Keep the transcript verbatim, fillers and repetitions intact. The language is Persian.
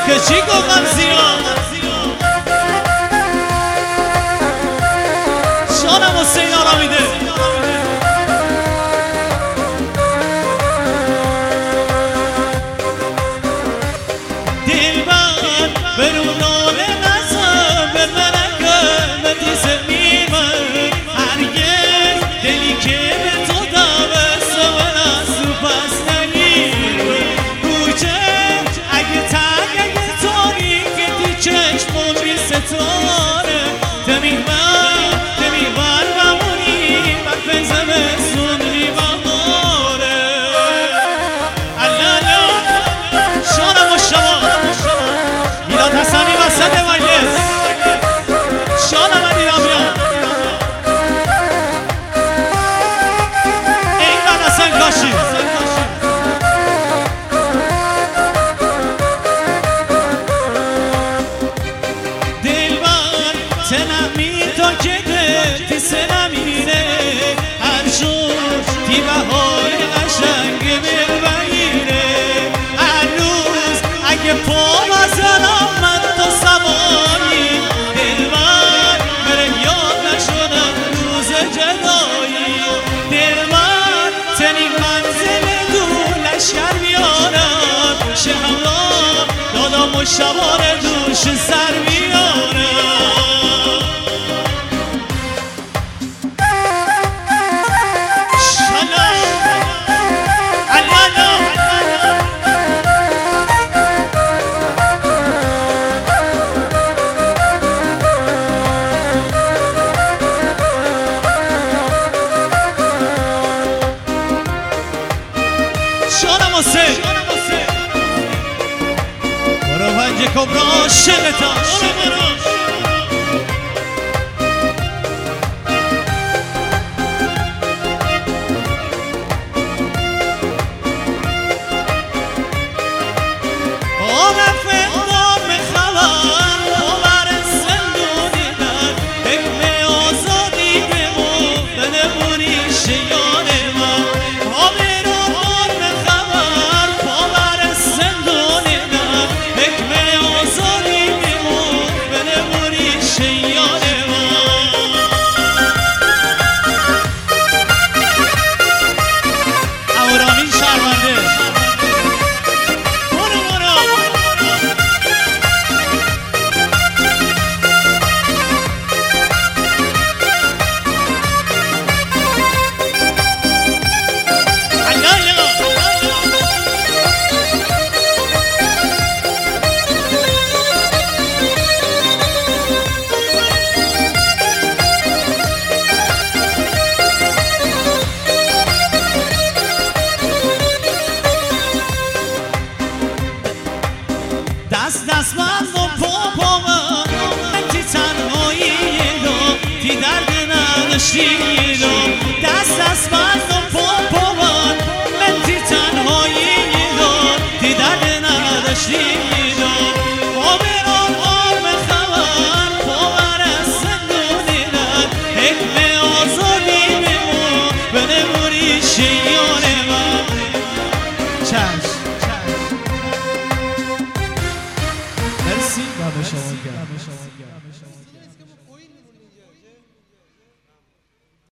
که چی گفتم زیاد شانم حسین آرامیده دلبر برونان نزم به منکه مدیزه میمن هرگز دلی که به تو دوست من از تو پس نگیر کوچه اگه تک اگه تاریک دی چشمون بی ستاره دمیمن دمیمن بمونی وقت زمستون بی بهاره الالو شانم و شما میلاد حسنی وسط مجلس شانم علی رامیان اینقدر حسن کاشی دلبر تنمی تا که دل سنمیره هر شور تی بهای قشنگ بل بگیره هر روز اگه پا بزنم من تو سواری دلبر بره یاد نشدم روز جدایی دلبر تنی منزل دور لشکر بیارم شهلا دادم و شبار دوش سر بیارم شانم حسین برو پنج کبرا شلتا دست دست من و پاپا من تی تنهایی دو تی درد نداشتی دو دست دست من